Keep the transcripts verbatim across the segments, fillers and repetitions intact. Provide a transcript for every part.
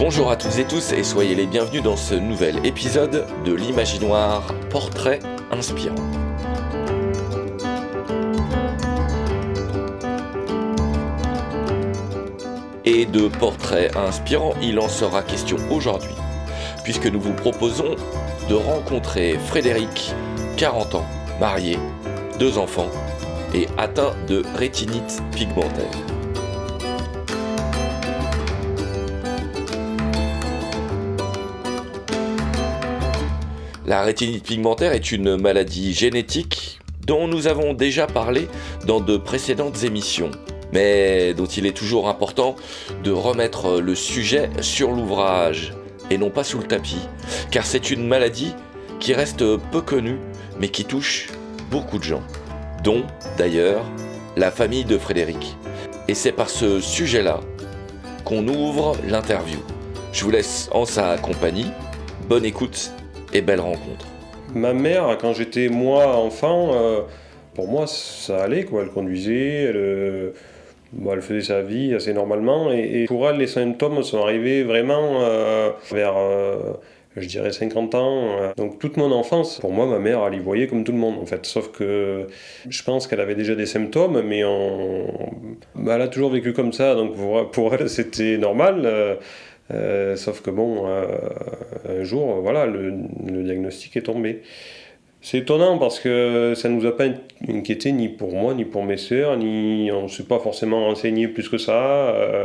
Bonjour à toutes et tous et soyez les bienvenus dans ce nouvel épisode de l'Imaginoire Portrait Inspirant. Et de portraits inspirants, il en sera question aujourd'hui, puisque nous vous proposons de rencontrer Frédéric, quarante ans, marié, deux enfants et atteint de rétinite pigmentaire. La rétinite pigmentaire est une maladie génétique dont nous avons déjà parlé dans de précédentes émissions, mais dont il est toujours important de remettre le sujet sur l'ouvrage et non pas sous le tapis, car c'est une maladie qui reste peu connue mais qui touche beaucoup de gens, dont d'ailleurs la famille de Frédéric. Et c'est par ce sujet-là qu'on ouvre l'interview. Je vous laisse en sa compagnie, bonne écoute et belle rencontre. Ma mère, quand j'étais moi enfant, euh, pour moi ça allait, quoi. Elle conduisait, elle, euh, bon, elle faisait sa vie assez normalement, et, et pour elle les symptômes sont arrivés vraiment euh, vers, euh, je dirais cinquante ans. Euh. Donc toute mon enfance, pour moi ma mère elle y voyait comme tout le monde en fait, sauf que je pense qu'elle avait déjà des symptômes, mais on... bah, elle a toujours vécu comme ça, donc pour, pour elle c'était normal. Euh, Euh, sauf que bon, euh, un jour, voilà, le, le diagnostic est tombé. C'est étonnant parce que ça ne nous a pas inquiété ni pour moi, ni pour mes sœurs, ni on ne s'est pas forcément renseigné plus que ça. Euh,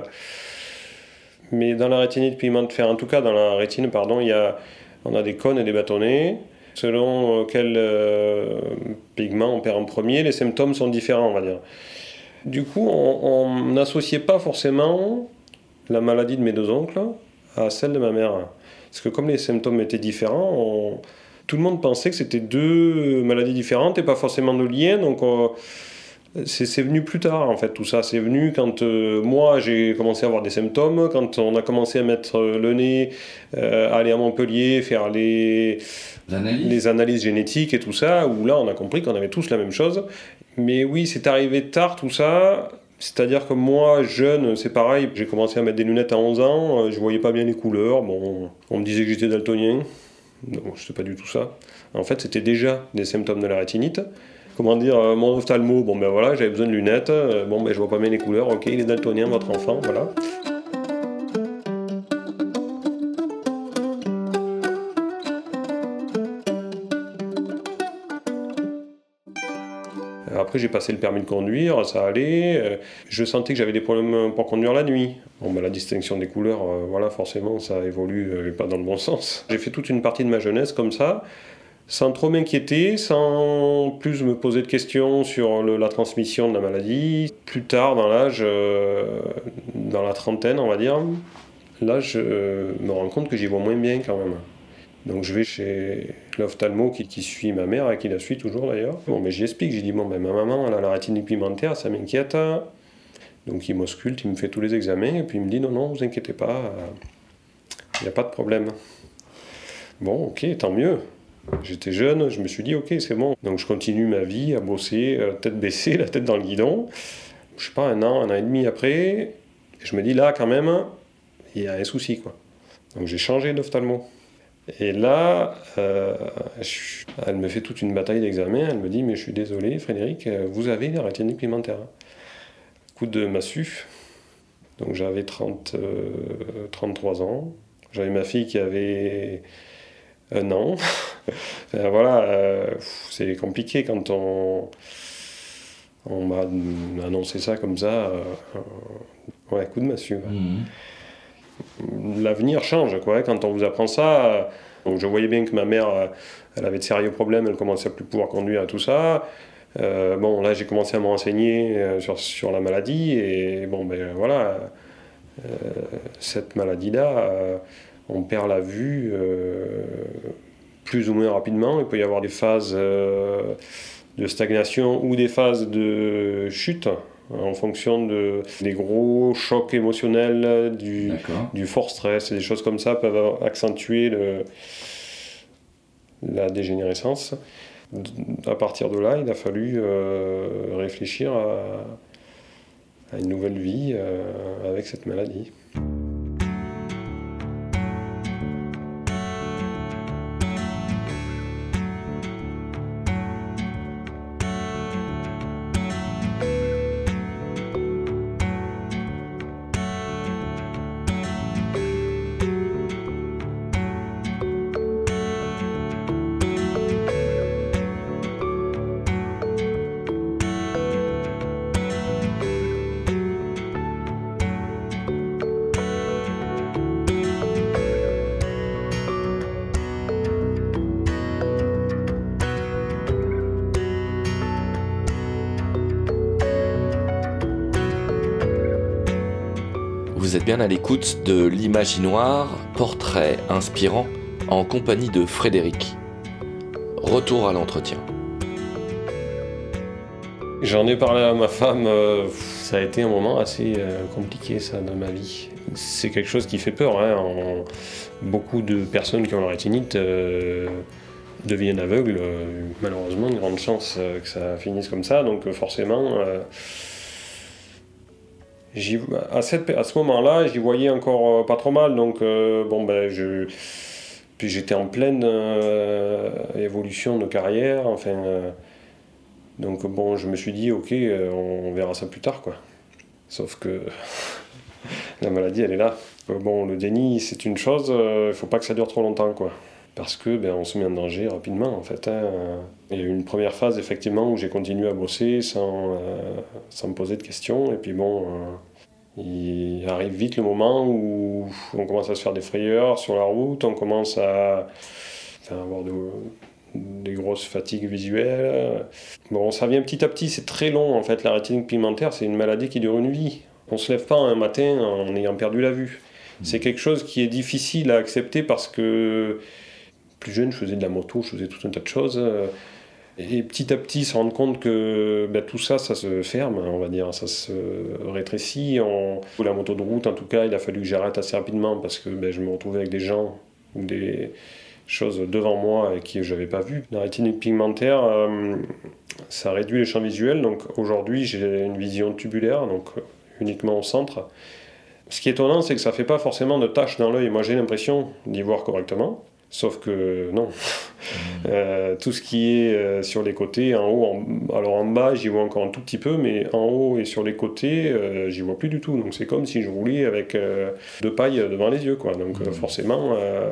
mais dans la rétinite pigmentaire, en tout cas dans la rétine, pardon, il y a, on a des cônes et des bâtonnets. Selon quel euh, pigment on perd en premier, les symptômes sont différents, on va dire. Du coup, on n'associait pas forcément la maladie de mes deux oncles à celle de ma mère. Parce que comme les symptômes étaient différents, on... tout le monde pensait que c'était deux maladies différentes et pas forcément de lien. Donc on... c'est, c'est venu plus tard en fait tout ça. C'est venu quand euh, moi j'ai commencé à avoir des symptômes, quand on a commencé à mettre le nez, euh, aller à Montpellier, faire les... Analyses. les analyses génétiques et tout ça, où là on a compris qu'on avait tous la même chose. Mais oui, c'est arrivé tard tout ça. C'est-à-dire que moi, jeune, c'est pareil, j'ai commencé à mettre des lunettes à onze ans, je voyais pas bien les couleurs, bon, on me disait que j'étais daltonien, non, c'était pas du tout ça. En fait, c'était déjà des symptômes de la rétinite. Comment dire, mon ophtalmo, bon ben voilà, j'avais besoin de lunettes, bon ben je vois pas bien les couleurs, ok, il est daltonien votre enfant, voilà. Après, j'ai passé le permis de conduire, ça allait. Je sentais que j'avais des problèmes pour conduire la nuit. Bon, bah, la distinction des couleurs, euh, voilà, forcément, ça évolue euh, pas dans le bon sens. J'ai fait toute une partie de ma jeunesse comme ça, sans trop m'inquiéter, sans plus me poser de questions sur le, la transmission de la maladie. Plus tard, dans l'âge, euh, dans la trentaine, on va dire, là, je euh, me rends compte que j'y vois moins bien quand même. Donc je vais chez l'ophtalmo qui, qui suit ma mère et qui la suit toujours d'ailleurs. Bon, mais j'y explique, j'ai dit bon ben ma maman elle a la rétinite pigmentaire, ça m'inquiète. Donc il m'ausculte, il me fait tous les examens et puis il me dit non non, vous inquiétez pas, il n'y a pas de problème. Bon ok, tant mieux. J'étais jeune, je me suis dit ok c'est bon. Donc je continue ma vie à bosser, euh, tête baissée, la tête dans le guidon. Je sais pas, un an, un an et demi après, je me dis là quand même, il y a un souci quoi. Donc j'ai changé d'ophtalmo. Et là, euh, je, elle me fait toute une bataille d'examen, elle me dit « Mais je suis désolé Frédéric, vous avez la rétinite pigmentaire. » Coup de massue. Donc j'avais trente, euh, trente-trois ans, j'avais ma fille qui avait un an. Enfin, voilà, euh, c'est compliqué quand on, on m'a annoncé ça comme ça. Euh, ouais, coup de massue. Ouais. Mmh. L'avenir change, quoi, quand on vous apprend ça. Donc je voyais bien que ma mère, elle avait de sérieux problèmes, elle commençait à plus pouvoir conduire et tout ça. Euh, bon, là, j'ai commencé à me renseigner sur, sur la maladie, et bon, ben voilà, euh, cette maladie-là, euh, on perd la vue euh, plus ou moins rapidement. Il peut y avoir des phases euh, de stagnation ou des phases de chute, en fonction de, des gros chocs émotionnels, du, du fort stress, et des choses comme ça peuvent accentuer le, la dégénérescence. À partir de là, il a fallu euh, réfléchir à, à une nouvelle vie euh, avec cette maladie. vous êtes bien à l'écoute de l'Imaginoire, portrait inspirant en compagnie de Frédéric. Retour à l'entretien. J'en ai parlé à ma femme, euh, ça a été un moment assez euh, compliqué ça dans ma vie. C'est quelque chose qui fait peur, hein. En... Beaucoup de personnes qui ont la rétinite euh, deviennent aveugles, euh, malheureusement, une grande chance euh, que ça finisse comme ça, donc euh, forcément... Euh, J'y, à, cette, à ce moment-là, j'y voyais encore euh, pas trop mal, donc euh, bon ben je, puis j'étais en pleine euh, évolution de carrière, enfin, euh, donc bon, je me suis dit ok, euh, on verra ça plus tard quoi. Sauf que la maladie, elle est là. Bon, le déni, c'est une chose, il euh, faut pas que ça dure trop longtemps quoi, parce que ben on se met en danger rapidement en fait. Hein. Il y a eu une première phase effectivement où j'ai continué à bosser sans, euh, sans me poser de questions, et puis bon, euh, il arrive vite le moment où on commence à se faire des frayeurs sur la route, on commence à enfin, avoir de, des grosses fatigues visuelles. Bon, ça vient petit à petit, c'est très long en fait. La rétinite pigmentaire, c'est une maladie qui dure une vie. On se lève pas un matin en ayant perdu la vue. C'est quelque chose qui est difficile à accepter parce que plus jeune, je faisais de la moto, je faisais tout un tas de choses. Et petit à petit, se rendre compte que ben, tout ça, ça se ferme, on va dire, ça se rétrécit. On... La moto de route, en tout cas, il a fallu que j'arrête assez rapidement parce que ben, je me retrouvais avec des gens ou des choses devant moi et qui je n'avais pas vu. La rétinite pigmentaire, euh, ça réduit les champs visuels. Donc aujourd'hui, j'ai une vision tubulaire, donc uniquement au centre. Ce qui est étonnant, c'est que ça ne fait pas forcément de taches dans l'œil. Moi, j'ai l'impression d'y voir correctement. Sauf que non, mmh. euh, tout ce qui est euh, sur les côtés, en haut, en, alors en bas j'y vois encore un tout petit peu, mais en haut et sur les côtés, euh, j'y vois plus du tout. Donc c'est comme si je roulais avec euh, deux pailles devant les yeux, quoi. Donc mmh. euh, forcément, euh,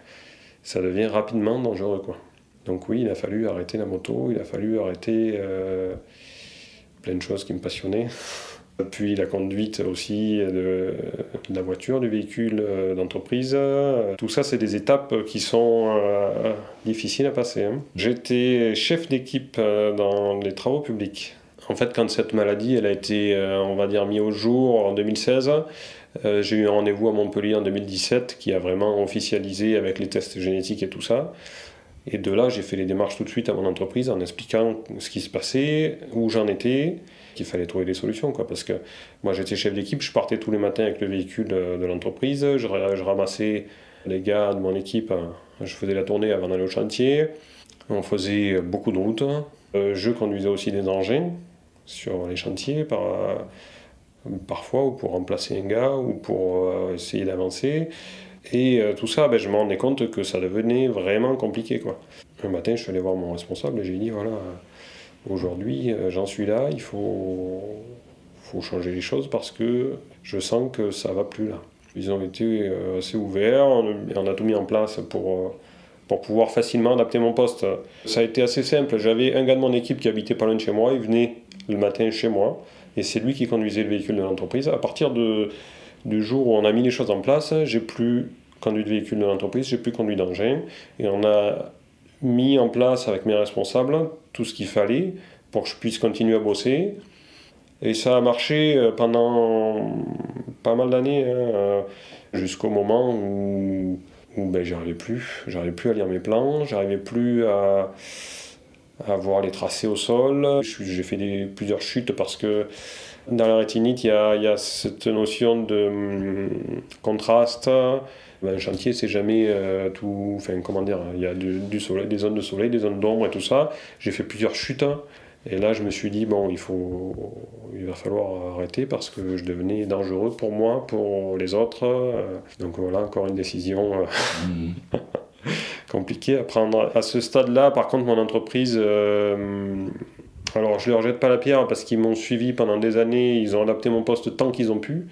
ça devient rapidement dangereux, quoi. Donc oui, il a fallu arrêter la moto, il a fallu arrêter euh, plein de choses qui me passionnaient. Puis la conduite aussi de, de la voiture, du véhicule d'entreprise. Tout ça, c'est des étapes qui sont euh, difficiles à passer. Hein. J'étais chef d'équipe dans les travaux publics. En fait, quand cette maladie elle a été, on va dire, mise au jour en deux mille seize, euh, j'ai eu un rendez-vous à Montpellier en deux mille dix-sept qui a vraiment officialisé avec les tests génétiques et tout ça. Et de là, j'ai fait les démarches tout de suite à mon entreprise en expliquant ce qui se passait, où j'en étais, qu'il fallait trouver des solutions, quoi. Parce que moi, j'étais chef d'équipe, je partais tous les matins avec le véhicule de, de l'entreprise, je, je ramassais les gars de mon équipe, je faisais la tournée avant d'aller au chantier, on faisait beaucoup de routes, je conduisais aussi des engins sur les chantiers, par, parfois, ou pour remplacer un gars, ou pour essayer d'avancer. Et euh, tout ça, ben, je me rendais compte que ça devenait vraiment compliqué, quoi. Un matin, je suis allé voir mon responsable et j'ai dit, voilà, euh, aujourd'hui, euh, j'en suis là, il faut, faut changer les choses parce que je sens que ça va plus là. Ils ont été euh, assez ouverts, on, on a tout mis en place pour, euh, pour pouvoir facilement adapter mon poste. Ça a été assez simple, j'avais un gars de mon équipe qui habitait pas loin de chez moi, il venait le matin chez moi, et c'est lui qui conduisait le véhicule de l'entreprise. À partir de... Du jour où on a mis les choses en place, j'ai plus conduit de véhicule de l'entreprise, j'ai plus conduit d'engin. Et on a mis en place avec mes responsables tout ce qu'il fallait pour que je puisse continuer à bosser. Et ça a marché pendant pas mal d'années, hein, jusqu'au moment où, où ben, j'arrivais plus. J'arrivais plus à lire mes plans, j'arrivais plus à, à voir les tracés au sol. J'ai fait des, plusieurs chutes parce que dans la rétinite, il y a, il y a cette notion de hum, contraste. Ben, un chantier, c'est jamais euh, tout... Enfin, comment dire, il y a du, du soleil, des zones de soleil, des zones d'ombre et tout ça. J'ai fait plusieurs chutes. Et là, je me suis dit, bon, il faut, il va falloir arrêter parce que je devenais dangereux pour moi, pour les autres. Donc voilà, encore une décision mmh. compliquée à prendre. À ce stade-là, par contre, mon entreprise... Euh, Alors, je ne leur jette pas la pierre parce qu'ils m'ont suivi pendant des années, ils ont adapté mon poste tant qu'ils ont pu.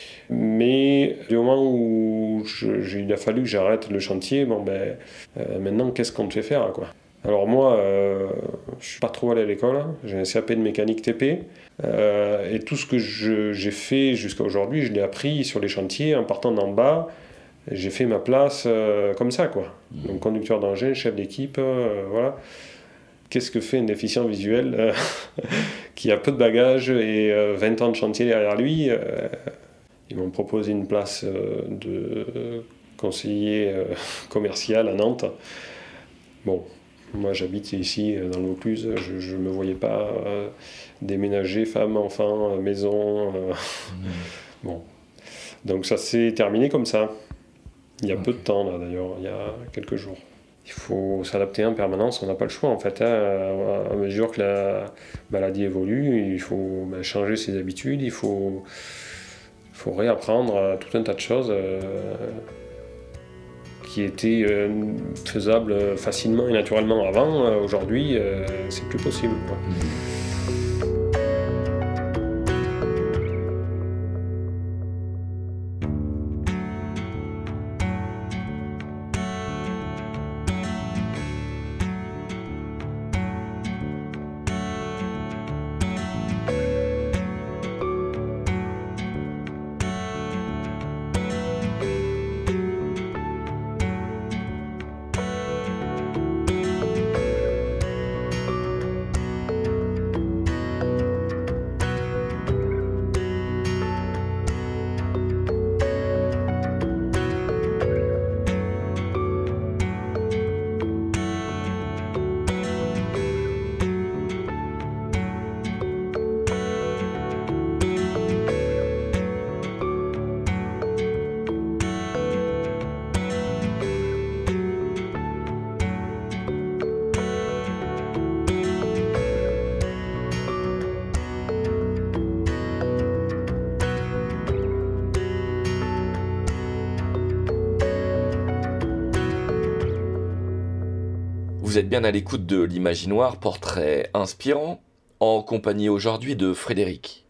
Mais du moment où je, je, il a fallu que j'arrête le chantier, bon ben, euh, maintenant, qu'est-ce qu'on te fait faire, quoi ? Alors moi, euh, je ne suis pas trop allé à l'école, j'ai un C A P de mécanique T P, euh, et tout ce que je, j'ai fait jusqu'à aujourd'hui, je l'ai appris sur les chantiers en partant d'en bas. J'ai fait ma place euh, comme ça, quoi. Donc conducteur d'engin, chef d'équipe, euh, voilà. Qu'est-ce que fait un déficient visuel euh, qui a peu de bagages et euh, vingt ans de chantier derrière lui euh, Ils m'ont proposé une place euh, de conseiller euh, commercial à Nantes. Bon, moi j'habite ici dans le Vaucluse, je ne me voyais pas euh, déménager, femme, enfant, euh, maison. Euh, mmh. Bon, donc ça s'est terminé comme ça. Il y a okay. peu de temps là d'ailleurs, il y a quelques jours. Il faut s'adapter en permanence, on n'a pas le choix en fait. Hein. À mesure que la maladie évolue, il faut ben, changer ses habitudes, il faut, faut réapprendre tout un tas de choses euh, qui étaient euh, faisables facilement et naturellement avant. Euh, aujourd'hui, euh, c'est plus possible. Quoi. Vous êtes bien à l'écoute de l'Imaginoire, portrait inspirant, en compagnie aujourd'hui de Frédéric.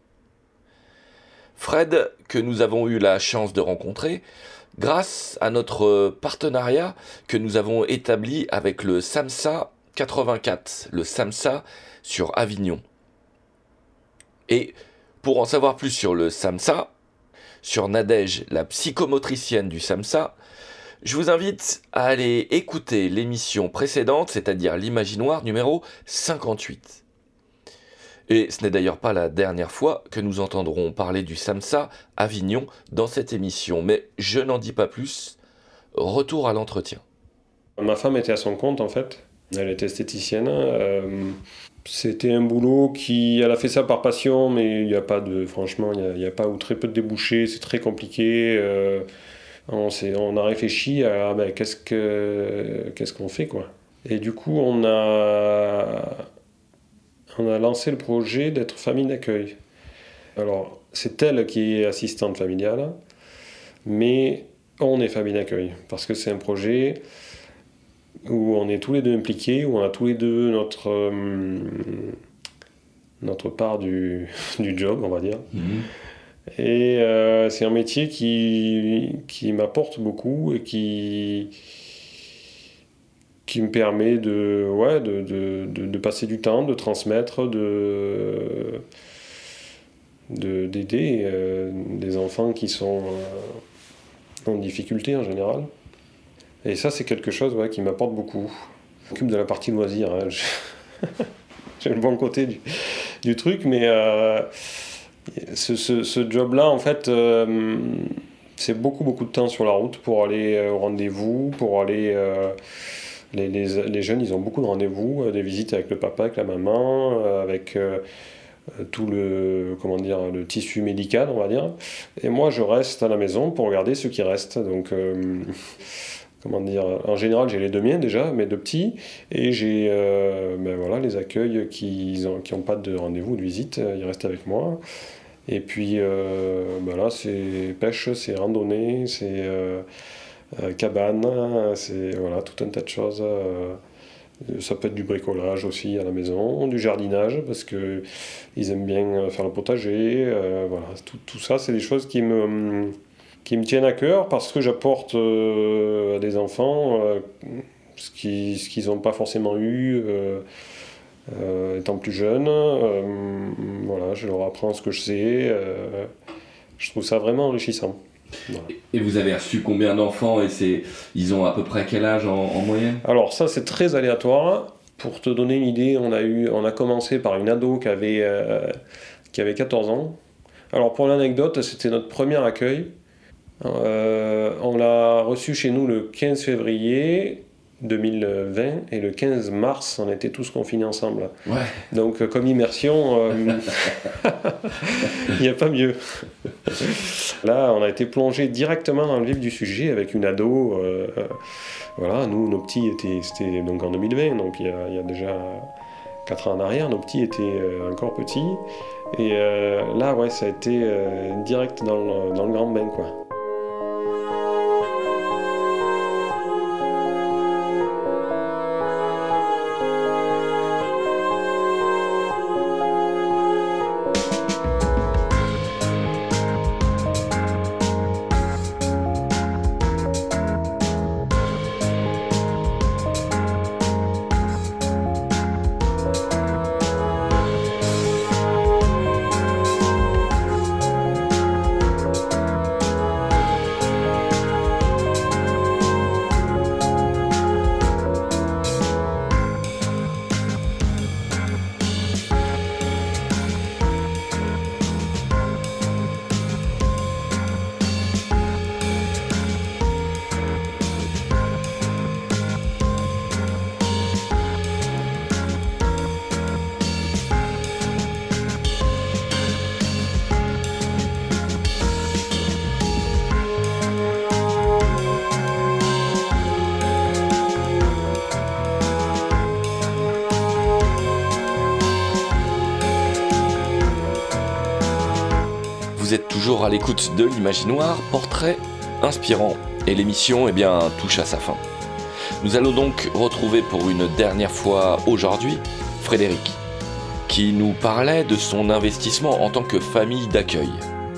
Fred, que nous avons eu la chance de rencontrer, grâce à notre partenariat que nous avons établi avec le SAMSA quatre-vingt-quatre, le SAMSA sur Avignon. Et pour en savoir plus sur le SAMSA, sur Nadège, la psychomotricienne du SAMSA, je vous invite à aller écouter l'émission précédente, c'est-à-dire l'Imaginoire numéro cinquante-huit. Et ce n'est d'ailleurs pas la dernière fois que nous entendrons parler du SAMSA Avignon dans cette émission, mais je n'en dis pas plus. Retour à l'entretien. Ma femme était à son compte en fait, elle était esthéticienne. Euh, c'était un boulot qui, elle a fait ça par passion, mais il n'y a pas de, franchement, il n'y a, il y a pas ou très peu de débouchés, c'est très compliqué. Euh, On, on a réfléchi à ben, qu'est-ce, que, qu'est-ce qu'on fait quoi. Et du coup on a, on a lancé le projet d'être famille d'accueil. Alors c'est elle qui est assistante familiale, mais on est famille d'accueil parce que c'est un projet où on est tous les deux impliqués, où on a tous les deux notre, euh, notre part du, du job on va dire. Mmh. Et euh, c'est un métier qui, qui m'apporte beaucoup et qui, qui me permet de, ouais, de, de, de, de passer du temps, de transmettre, de, de, d'aider euh, des enfants qui sont euh, en difficulté en général. Et ça, c'est quelque chose ouais, qui m'apporte beaucoup. Je m'occupe de la partie loisir. Hein. J'ai le bon côté du, du truc, mais... Euh, Ce, ce, ce job-là, en fait, euh, c'est beaucoup, beaucoup de temps sur la route pour aller euh, au rendez-vous, pour aller... Euh, les, les, les jeunes, ils ont beaucoup de rendez-vous, euh, des visites avec le papa, avec la maman, euh, avec euh, tout le, comment dire, le tissu médical, on va dire. Et moi, je reste à la maison pour regarder ceux qui restent. Donc, euh, comment dire, en général, j'ai les deux miens déjà, mes deux petits, et j'ai euh, ben voilà, les accueils qui n'ont qui ont pas de rendez-vous, de visite, ils restent avec moi. Et puis euh, ben là, c'est pêche, c'est randonnée, c'est euh, euh, cabane, c'est voilà, tout un tas de choses. Euh, ça peut être du bricolage aussi à la maison, du jardinage, parce qu'ils aiment bien faire le potager. Euh, voilà, tout, tout ça, c'est des choses qui me, qui me tiennent à cœur, parce que j'apporte euh, à des enfants euh, ce qu'ils ce qu'ils n'ont pas forcément eu. Euh, Euh, étant plus jeune, euh, voilà, je leur apprends ce que je sais. Euh, je trouve ça vraiment enrichissant. Voilà. Et vous avez reçu combien d'enfants et c'est, ils ont à peu près quel âge en, en moyenne ? Alors ça, c'est très aléatoire. Pour te donner une idée, on a, eu, on a commencé par une ado qui avait, euh, qui avait quatorze ans. Alors pour l'anecdote, c'était notre premier accueil. Euh, on l'a reçu chez nous le quinze février deux mille vingt et le quinze mars, on était tous confinés ensemble. Ouais. Donc comme immersion, il n'y a pas mieux. Là, on a été plongé directement dans le vif du sujet avec une ado. Euh, voilà, nous, nos petits étaient, c'était donc en deux mille vingt, donc il y a, il y a déjà quatre ans en arrière, nos petits étaient euh, encore petits. Et euh, là, ouais, ça a été euh, direct dans le, dans le grand bain, quoi. Vous êtes toujours à l'écoute de l'Imaginoire, portrait inspirant. Et l'émission, eh bien, touche à sa fin. Nous allons donc retrouver pour une dernière fois aujourd'hui Frédéric, qui nous parlait de son investissement en tant que famille d'accueil.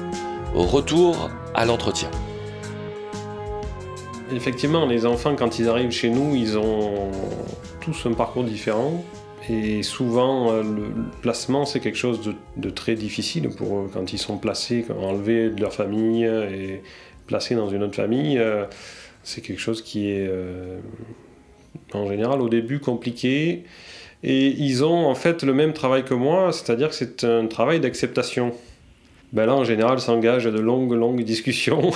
Retour à l'entretien. Effectivement, les enfants, quand ils arrivent chez nous, ils ont tous un parcours différent. Et souvent, le placement, c'est quelque chose de, de très difficile pour eux. Quand ils sont placés, enlevés de leur famille et placés dans une autre famille, c'est quelque chose qui est, en général, au début, compliqué. Et ils ont en fait le même travail que moi, c'est-à-dire que c'est un travail d'acceptation. Ben là, en général, s'engagent de longues, longues discussions.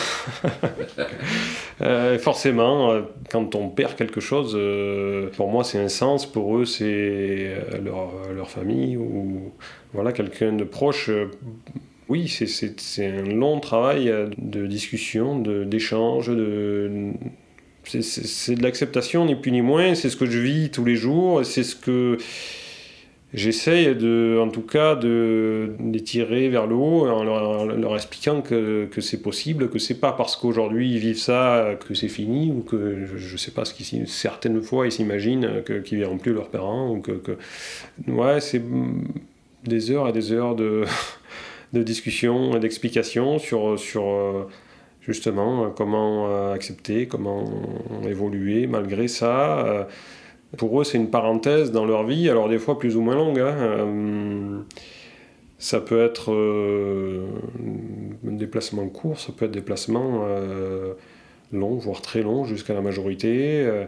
euh, forcément, quand on perd quelque chose, euh, pour moi, c'est un sens. Pour eux, c'est leur, leur famille ou voilà, quelqu'un de proche. Oui, c'est, c'est, c'est un long travail de discussion, de, d'échange, de... C'est, c'est, c'est de l'acceptation, ni plus ni moins. C'est ce que je vis tous les jours. C'est ce que... J'essaye, de, en tout cas, de, de les tirer vers le haut en leur, en leur expliquant que, que c'est possible, que c'est pas parce qu'aujourd'hui ils vivent ça que c'est fini, ou que, je, je sais pas, ce qu'ils, certaines fois ils s'imaginent que, qu'ils verront plus leurs parents, ou que, que... Ouais, c'est des heures et des heures de, de discussion et d'explication sur, sur justement comment accepter, comment évoluer malgré ça. Pour eux, c'est une parenthèse dans leur vie, alors des fois plus ou moins longue. Hein. Euh, ça peut être euh, un déplacement court, ça peut être des déplacements euh, longs, voire très longs, jusqu'à la majorité. Euh,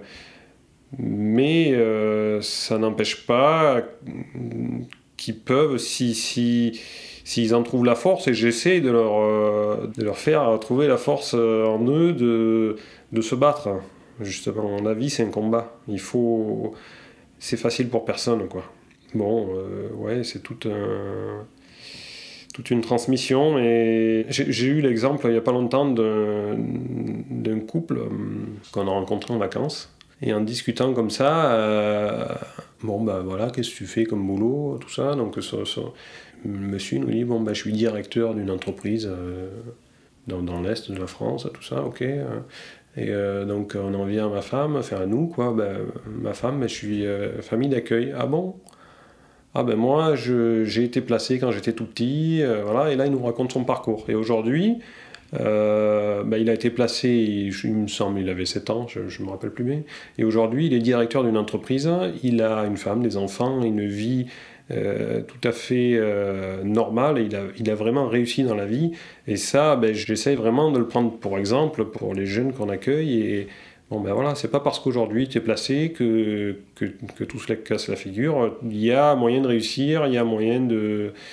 mais euh, ça n'empêche pas qu'ils peuvent, si, si, s'ils en trouvent la force, et j'essaie de leur, euh, de leur faire trouver la force en eux de, de se battre. Justement, la vie, c'est un combat. Il faut... C'est facile pour personne, quoi. Bon, euh, ouais, c'est tout un... toute une transmission. Et j'ai, j'ai eu l'exemple, il n'y a pas longtemps, d'un, d'un couple euh, qu'on a rencontré en vacances. Et en discutant comme ça, euh, bon, ben voilà, qu'est-ce que tu fais comme boulot, tout ça. Donc, ça, ça, le monsieur nous dit, bon, ben je suis directeur d'une entreprise euh, dans, dans l'Est de la France, tout ça, ok. Euh, Et euh, donc on en vient à ma femme, enfin à nous quoi, ben, ma femme, ben, je suis euh, famille d'accueil. Ah bon ? Ah ben moi je, j'ai été placé quand j'étais tout petit, euh, voilà, et là il nous raconte son parcours. Et aujourd'hui, euh, ben, il a été placé, il, il me semble il avait sept ans, je ne me rappelle plus bien, et aujourd'hui il est directeur d'une entreprise, il a une femme, des enfants, une vie Euh, tout à fait euh, normal, et il a, il a vraiment réussi dans la vie, et ça ben, j'essaye vraiment de le prendre pour exemple pour les jeunes qu'on accueille. Et bon ben voilà, c'est pas parce qu'aujourd'hui tu es placé que, que, que tout se casse la figure. Il y a moyen de réussir, il y a moyen de,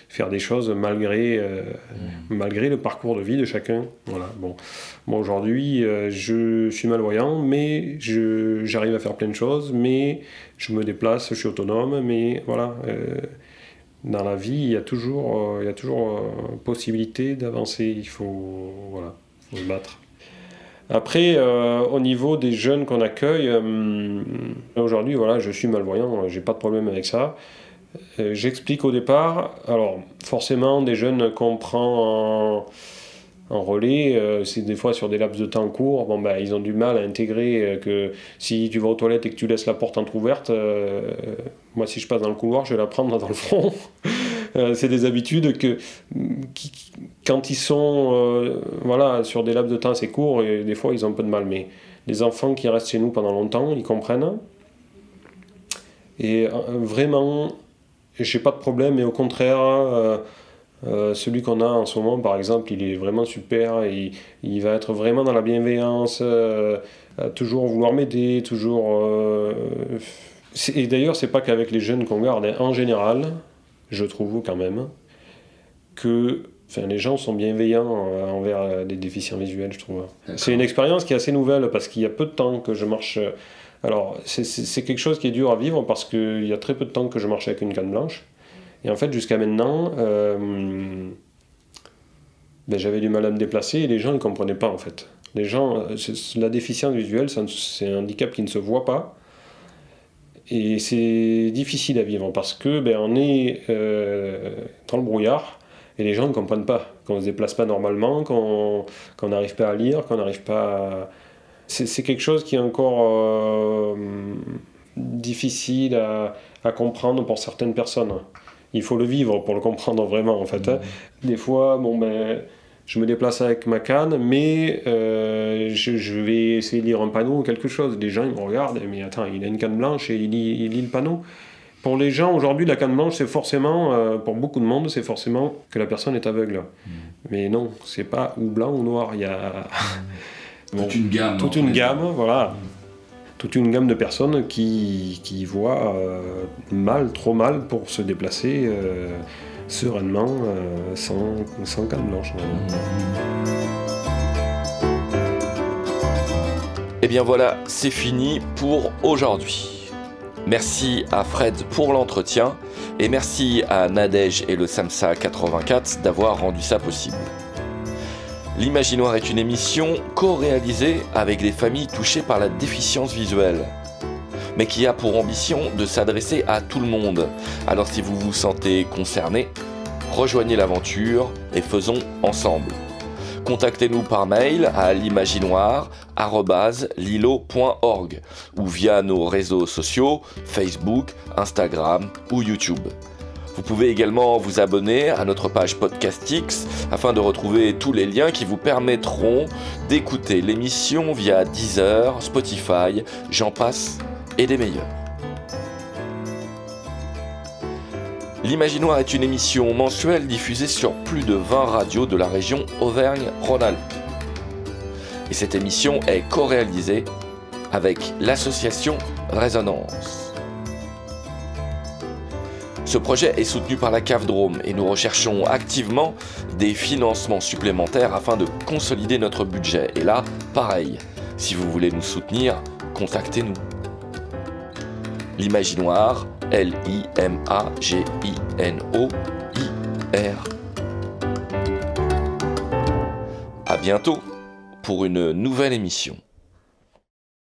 faire des choses malgré, euh, mmh. malgré le parcours de vie de chacun. Voilà, bon. Bon, aujourd'hui, euh, je suis malvoyant, mais je, j'arrive à faire plein de choses, mais je me déplace, je suis autonome, mais voilà, euh, dans la vie, il y a toujours, euh, il y a toujours euh, possibilité d'avancer, il faut, voilà, faut se battre. Après, euh, au niveau des jeunes qu'on accueille, euh, aujourd'hui, voilà, je suis malvoyant, j'ai pas de problème avec ça. Euh, j'explique au départ, alors forcément, des jeunes qu'on prend en, en relais, euh, c'est des fois sur des laps de temps courts, bon, bah, ils ont du mal à intégrer euh, que si tu vas aux toilettes et que tu laisses la porte entrouverte, euh, moi si je passe dans le couloir, je vais la prendre dans le front. Euh, c'est des habitudes que qui, quand ils sont euh, voilà, sur des laps de temps assez courts, et des fois ils ont un peu de mal, mais les enfants qui restent chez nous pendant longtemps, ils comprennent, et euh, vraiment j'ai pas de problème, et au contraire euh, euh, celui qu'on a en ce moment par exemple, il est vraiment super, et il, il va être vraiment dans la bienveillance, euh, toujours vouloir m'aider, toujours euh, et d'ailleurs c'est pas qu'avec les jeunes qu'on garde, hein, en général je trouve quand même que enfin, les gens sont bienveillants envers les déficients visuels, je trouve. D'accord. C'est une expérience qui est assez nouvelle parce qu'il y a peu de temps que je marche. Alors, c'est, c'est, c'est quelque chose qui est dur à vivre parce qu'il y a très peu de temps que je marche avec une canne blanche. Et en fait, jusqu'à maintenant, euh, ben, j'avais du mal à me déplacer et les gens ne comprenaient pas en fait. Les gens, la déficience visuelle, c'est un handicap qui ne se voit pas. Et c'est difficile à vivre parce que ben, on est euh, dans le brouillard et les gens ne comprennent pas, qu'on ne se déplace pas normalement, qu'on qu'on n'arrive pas à lire, qu'on n'arrive pas à... C'est, c'est quelque chose qui est encore euh, difficile à, à comprendre pour certaines personnes. Il faut le vivre pour le comprendre vraiment en fait. Mmh. Des fois, bon ben... je me déplace avec ma canne, mais euh, je, je vais essayer de lire un panneau ou quelque chose. Les gens, ils me regardent, mais attends, il a une canne blanche et il lit, il lit le panneau. Pour les gens, aujourd'hui, la canne blanche, c'est forcément, euh, pour beaucoup de monde, c'est forcément que la personne est aveugle. Mmh. Mais non, c'est pas ou blanc ou noir. Il y a bon, toute une gamme. Toute une gamme, voilà. Toute une gamme de personnes qui, qui voient euh, mal, trop mal pour se déplacer euh, sereinement, euh, sans, sans canne blanche. Et bien voilà, c'est fini pour aujourd'hui. Merci à Fred pour l'entretien et merci à Nadège et le SAMSA quatre-vingt-quatre d'avoir rendu ça possible. L'Imaginoire est une émission co-réalisée avec des familles touchées par la déficience visuelle, mais qui a pour ambition de s'adresser à tout le monde. Alors si vous vous sentez concerné, rejoignez l'aventure et faisons ensemble. Contactez-nous par mail à l'imaginoire arobase lilo point org ou via nos réseaux sociaux Facebook, Instagram ou YouTube. Vous pouvez également vous abonner à notre page Podcastix afin de retrouver tous les liens qui vous permettront d'écouter l'émission via Deezer, Spotify, j'en passe et des meilleurs. L'Imaginoire est une émission mensuelle diffusée sur plus de vingt radios de la région Auvergne-Rhône-Alpes. Et cette émission est co-réalisée avec l'association Résonance. Ce projet est soutenu par la C A F Drôme et nous recherchons activement des financements supplémentaires afin de consolider notre budget. Et là, pareil, si vous voulez nous soutenir, contactez-nous. L'Imaginoire, L I M A G I N O I R. À bientôt pour une nouvelle émission.